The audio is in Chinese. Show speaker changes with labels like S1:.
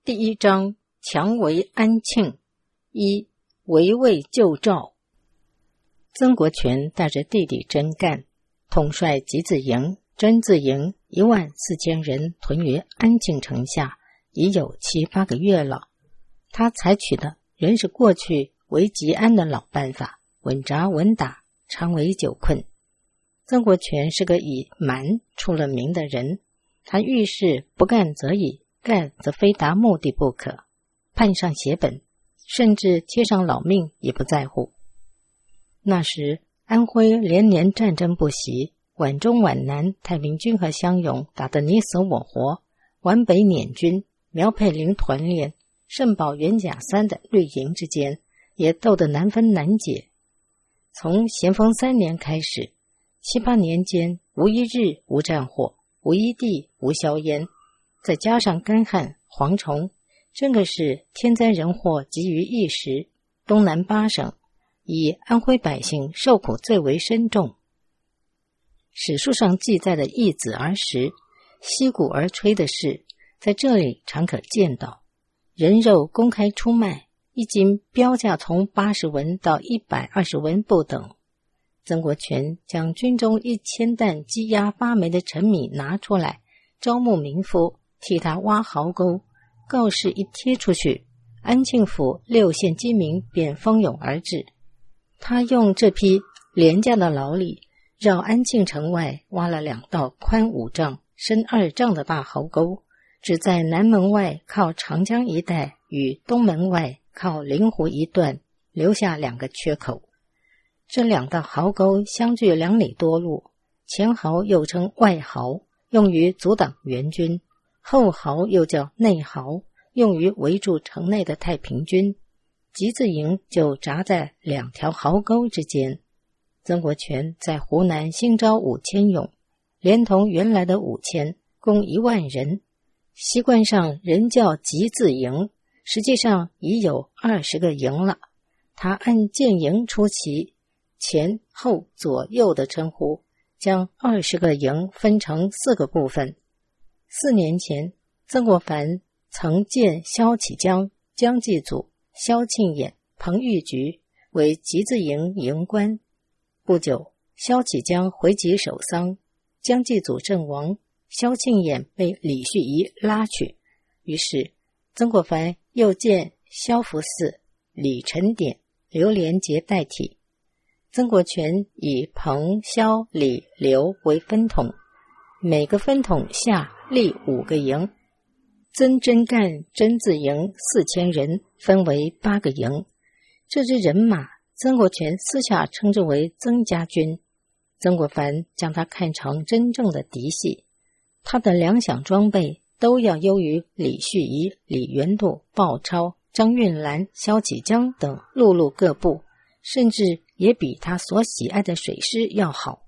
S1: 第一章，强为安庆。一、围魏救赵。曾国荃带着弟弟甄干，统帅集字营、甄字营14000人屯于安庆城下，已有7、8个月了。他采取的仍是过去围吉安的老办法，稳扎稳打，常为久困。曾国荃是个以蛮出了名的人，他遇事不干则已，干则非达目的不可，判上血本，甚至贴上老命也不在乎。那时安徽连年战争不息，皖中皖南太平军和湘勇打得你死我活，皖北捻军、苗沛林团练、圣保元甲3的绿营之间也斗得难分难解。从咸丰3年开始，7、8年间无一日无战火，无一地无硝烟，再加上干旱、蝗虫，真个是天灾人祸集于一时。东南8省以安徽百姓受苦最为深重。史书上记载的易子而食、息鼓而吹的事，在这里常可见到。人肉公开出卖，一斤标价从80文到120文不等。曾国荃将军中1000担积压8枚的陈米拿出来，招募民夫替他挖壕沟，告示一贴出去，安庆府6县饥民便蜂拥而至。他用这批廉价的劳力，绕安庆城外挖了2道宽5丈、深2丈的大壕沟，只在南门外靠长江一带与东门外靠灵湖一段留下2个缺口。这2道壕沟相距2里多路，前壕又称外壕，用于阻挡援军，后壕又叫内壕，用于围住城内的太平军。集字营就扎在2条壕沟之间。曾国荃在湖南新招5000勇，连同原来的5000，共1万人。习惯上人叫集字营，实际上已有20个营了。他按建营出旗，前后左右的称呼，将20个营分成4个部分。4年前，曾国藩曾建萧启江、江继祖、萧庆衍、彭玉菊为集字营营官。不久，萧启江回籍守丧，江继祖阵亡，萧庆衍被李旭仪拉去。于是曾国藩又建萧福寺、李成典、刘连杰代替。曾国荃以彭、萧、李、刘为分统，每个分统下立5个营。曾甄干甄字营4000人，分为8个营。这支人马，曾国荃私下称之为曾家军。曾国藩将他看成真正的嫡系，他的粮饷装备都要优于李旭仪、李元度、鲍超、张运兰、萧启江等陆路各部，甚至也比他所喜爱的水师要好。